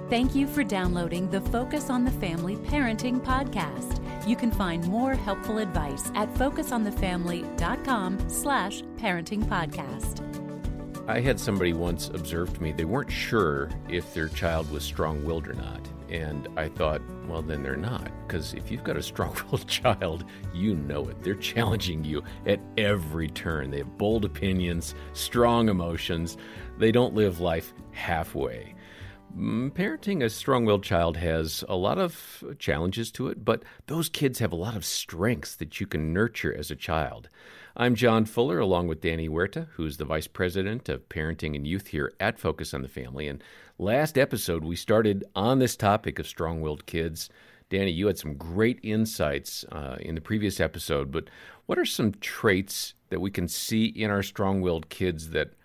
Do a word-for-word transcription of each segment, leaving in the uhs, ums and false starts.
Thank you for downloading the Focus on the Family Parenting Podcast. You can find more helpful advice at focusonthefamily.com slash parenting podcast. I had somebody once observe to me, they weren't sure if their child was strong-willed or not. And I thought, well, then they're not. Because if you've got a strong-willed child, you know it. They're challenging you at every turn. They have bold opinions, strong emotions. They don't live life halfway. Parenting a strong-willed child has a lot of challenges to it, but those kids have a lot of strengths that you can nurture as a child. I'm John Fuller, along with Danny Huerta, who's the Vice President of Parenting and Youth here at Focus on the Family. And last episode, we started on this topic of strong-willed kids. Danny, you had some great insights uh, in the previous episode, but what are some traits that we can see in our strong-willed kids that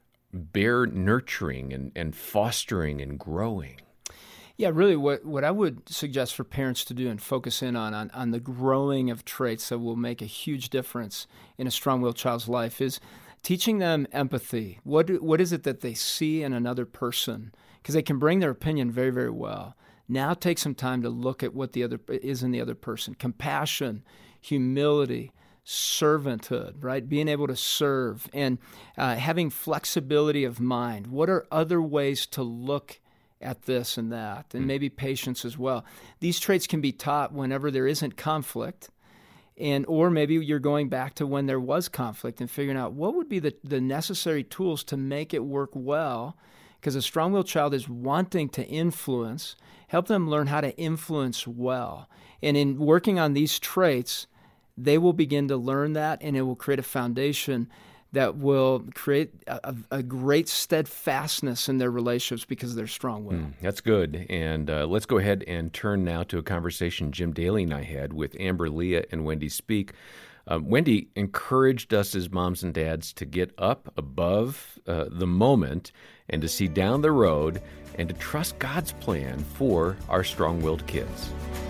bear nurturing and, and fostering and growing? Yeah, really what, what I would suggest for parents to do and focus in on, on on the growing of traits that will make a huge difference in a strong-willed child's life is teaching them empathy. What do, what is it that they see in another person? Because they can bring their opinion very, very well. Now take some time to look at what the other is in the other person. Compassion, humility, servanthood, right? Being able to serve and uh, having flexibility of mind. What are other ways to look at this and that? And maybe patience as well. These traits can be taught whenever there isn't conflict, and or maybe you're going back to when there was conflict and figuring out what would be the, the necessary tools to make it work well, because a strong-willed child is wanting to influence. Help them learn how to influence well. And in working on these traits, they will begin to learn that, and it will create a foundation that will create a, a great steadfastness in their relationships because they're strong-willed. Mm, that's good. And uh, let's go ahead and turn now to a conversation Jim Daly and I had with Amber Leah and Wendy Speak. Uh, Wendy encouraged us as moms and dads to get up above uh, the moment and to see down the road and to trust God's plan for our strong-willed kids.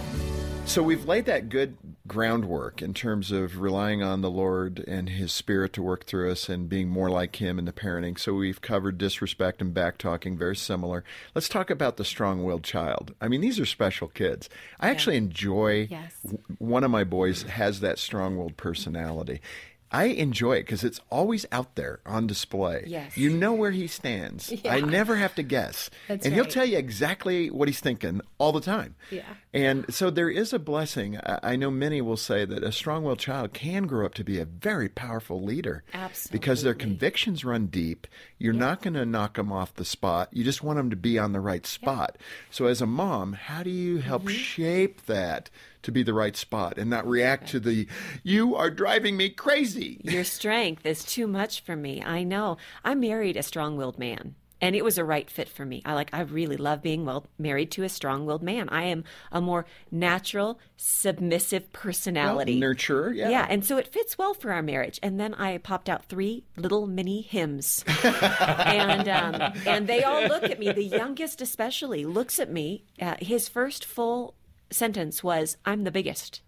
So we've laid that good groundwork in terms of relying on the Lord and His Spirit to work through us and being more like Him in the parenting. So we've covered disrespect and back-talking, very similar. Let's talk about the strong-willed child. I mean, these are special kids. I actually yeah. enjoy, yes. w- one of my boys has that strong-willed personality. I enjoy it because it's always out there on display. Yes. You know where he stands. Yeah. I never have to guess. That's and right. he'll tell you exactly what he's thinking all the time. Yeah. And so there is a blessing. I I know many will say that a strong-willed child can grow up to be a very powerful leader. Absolutely. Because their convictions run deep. You're Yeah. not going to knock them off the spot. You just want them to be on the right spot. Yeah. So as a mom, how do you help mm-hmm. shape that to be the right spot and not react okay. to the, you are driving me crazy? Your strength is too much for me. I know. I married a strong-willed man, and it was a right fit for me. I like. I really love being well married to a strong-willed man. I am a more natural, submissive personality. Well, nurturer, yeah. Yeah, and so it fits well for our marriage. And then I popped out three little mini hymns. and um, and they all look at me. The youngest especially looks at me. Uh, his first full sentence was, "I'm the biggest."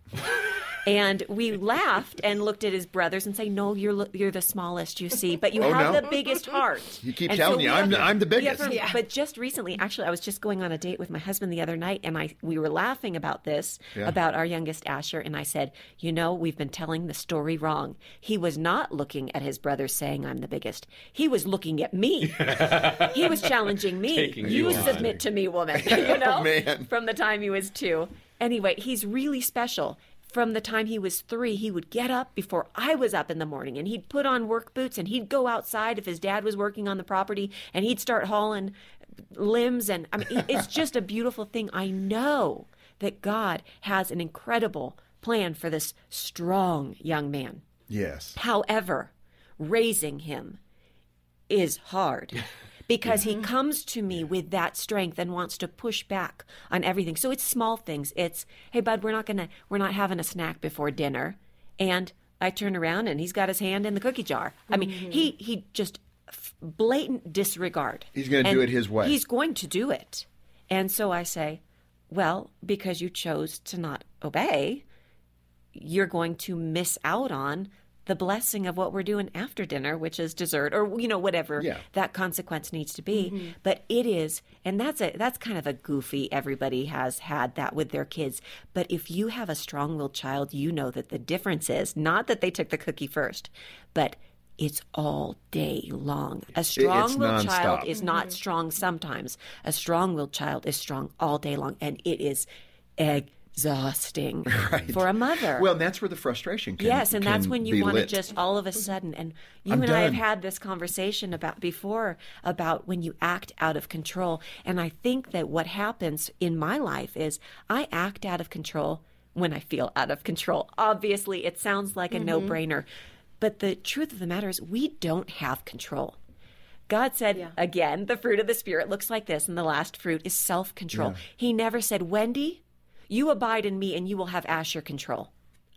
And we laughed and looked at his brothers and say, "No, you're you're the smallest, you see, but you oh, have no? the biggest heart." You keep and telling so you, I'm, have, I'm the biggest. Have, yeah. But just recently, actually, I was just going on a date with my husband the other night, and I we were laughing about this, yeah. about our youngest Asher, and I said, "You know, we've been telling the story wrong. He was not looking at his brothers saying, 'I'm the biggest.' He was looking at me. He was challenging me. Taking you you submit on. to me, woman." You know, oh, man. From the time he was two. Anyway, he's really special. From the time he was three, he would get up before I was up in the morning, and he'd put on work boots, and he'd go outside if his dad was working on the property, and he'd start hauling limbs. And I mean, it's just a beautiful thing. I know that God has an incredible plan for this strong young man. Yes. However, raising him is hard. Because he comes to me with that strength and wants to push back on everything. So it's small things. It's, "Hey, bud, we're not gonna, we're not having a snack before dinner." And I turn around and he's got his hand in the cookie jar. I mean, mm-hmm. he he just blatant disregard. He's going to do it his way. He's going to do it. And so I say, "Well, because you chose to not obey, you're going to miss out on the blessing of what we're doing after dinner, which is dessert or, you know, whatever Yeah. that consequence needs to be. But it is, and that's a that's kind of a goofy, everybody has had that with their kids. But if you have a strong-willed child, you know that the difference is not that they took the cookie first, but it's all day long. A strong-willed child nonstop. is not strong sometimes. A strong-willed child is strong all day long, and it is exhausting Right. for a mother. Well, and that's where the frustration can Yes, and that's can when you be want to lit. just all of a sudden, and you I'm and I have done. had this conversation about before about when you act out of control. And I think that what happens in my life is I act out of control when I feel out of control. Obviously, it sounds like a no-brainer, but the truth of the matter is we don't have control. God said, Yeah. again, the fruit of the Spirit looks like this, and the last fruit is self-control. He never said, Wendy, you abide in me and you will have Asher control.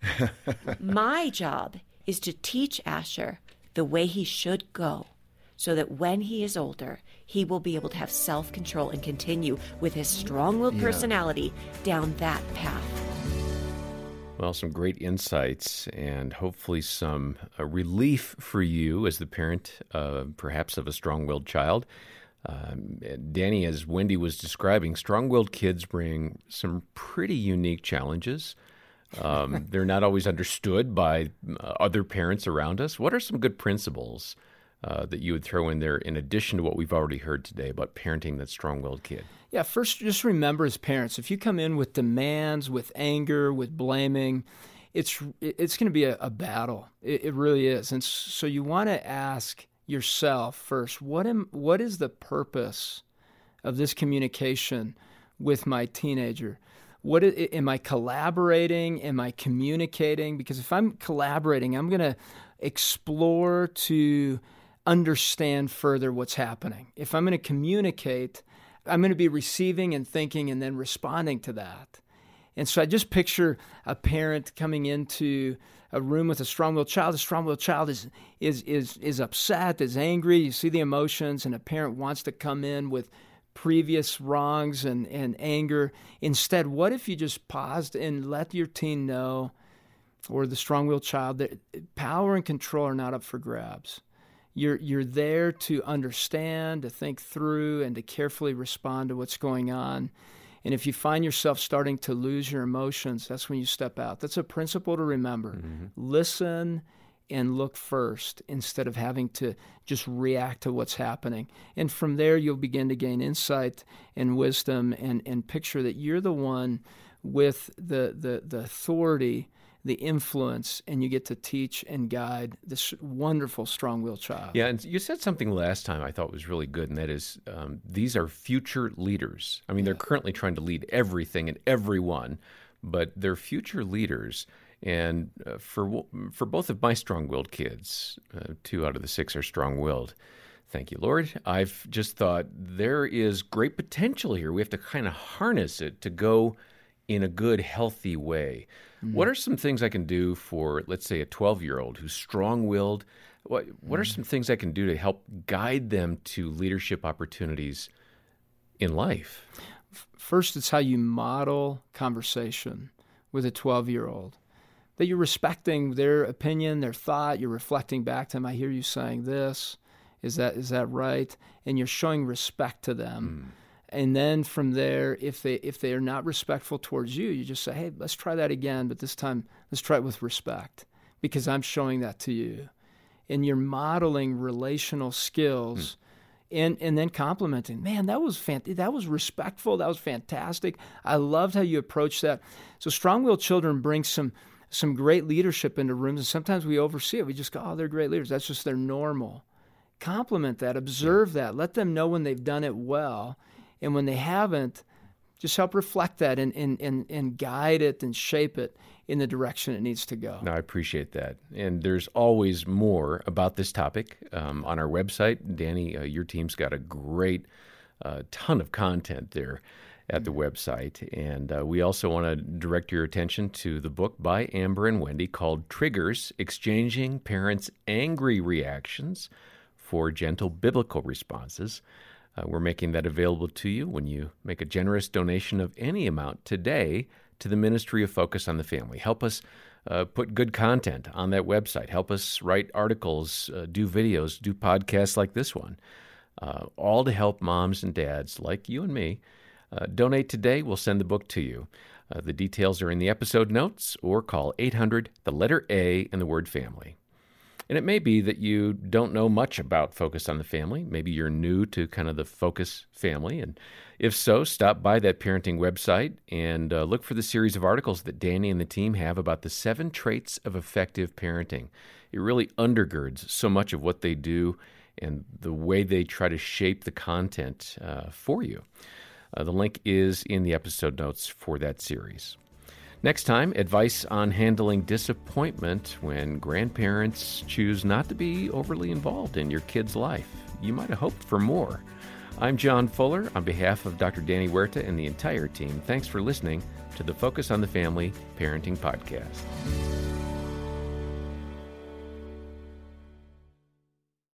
My job is to teach Asher the way he should go so that when he is older, he will be able to have self-control and continue with his strong-willed personality down that path. Well, some great insights and hopefully some uh, relief for you as the parent, uh, perhaps of a strong-willed child. Um, Danny, as Wendy was describing, strong-willed kids bring some pretty unique challenges. Um, they're not always understood by uh, other parents around us. What are some good principles uh, that you would throw in there in addition to what we've already heard today about parenting that strong-willed kid? Yeah, first, just remember as parents, if you come in with demands, with anger, with blaming, it's it's going to be a, a battle. It, it really is. And so you want to ask yourself first, what am what is the purpose of this communication with my teenager? What is, am I collaborating? Am I communicating? Because if I'm collaborating, I'm going to explore to understand further what's happening. If I'm going to communicate, I'm going to be receiving and thinking and then responding to that. And so I just picture a parent coming into a room with a strong-willed child. A strong-willed child is is is is upset, is angry. You see the emotions, and a parent wants to come in with previous wrongs and, and anger. Instead, what if you just paused and let your teen know, or the strong-willed child, that power and control are not up for grabs. You're you're there to understand, to think through, and to carefully respond to what's going on. And if you find yourself starting to lose your emotions, that's when you step out. That's a principle to remember. Mm-hmm. Listen and look first instead of having to just react to what's happening. And from there, you'll begin to gain insight and wisdom and, and picture that you're the one with the, the, the authority, the influence, and you get to teach and guide this wonderful strong-willed child. Yeah, and you said something last time I thought was really good, and that is um, these are future leaders. I mean, they're currently trying to lead everything and everyone, but they're future leaders. And uh, for for both of my strong-willed kids, uh, two out of the six are strong-willed. Thank you, Lord. I've just thought there is great potential here. We have to kind of harness it to go in a good, healthy way. Mm-hmm. What are some things I can do for, let's say, a twelve-year-old who's strong-willed? What, what are some things I can do to help guide them to leadership opportunities in life? First, it's how you model conversation with a twelve-year-old. That you're respecting their opinion, their thought. You're reflecting back to them. I hear you saying this. Is that is that right? And you're showing respect to them. Mm. And then from there, if they if they are not respectful towards you, you just say, hey, let's try that again, but this time let's try it with respect because I'm showing that to you. And you're modeling relational skills mm. and, and then complimenting. Man, that was fant- that was respectful. That was fantastic. I loved how you approached that. So strong-willed children bring some some great leadership into rooms, and sometimes we oversee it. We just go, oh, they're great leaders. That's just their normal. Compliment that. Observe that. Let them know when they've done it well. And when they haven't, just help reflect that and, and, and, and guide it and shape it in the direction it needs to go. No, I appreciate that. And there's always more about this topic um, on our website. Danny, uh, your team's got a great uh, ton of content there at the website. And uh, we also want to direct your attention to the book by Amber and Wendy called Triggers, Exchanging Parents' Angry Reactions for Gentle Biblical Responses. Uh, we're making that available to you when you make a generous donation of any amount today to the Ministry of Focus on the Family. Help us uh, put good content on that website. Help us write articles, uh, do videos, do podcasts like this one, uh, all to help moms and dads like you and me. Uh, donate today. We'll send the book to you. Uh, the details are in the episode notes, or call eight hundred, the letter A, and the word family. And it may be that you don't know much about Focus on the Family. Maybe you're new to kind of the Focus family. And if so, stop by that parenting website and uh, look for the series of articles that Danny and the team have about the seven traits of effective parenting. It really undergirds so much of what they do and the way they try to shape the content uh, for you. Uh, the link is in the episode notes for that series. Next time, advice on handling disappointment when grandparents choose not to be overly involved in your kid's life. You might have hoped for more. I'm John Fuller. On behalf of Doctor Danny Huerta and the entire team, thanks for listening to the Focus on the Family Parenting Podcast.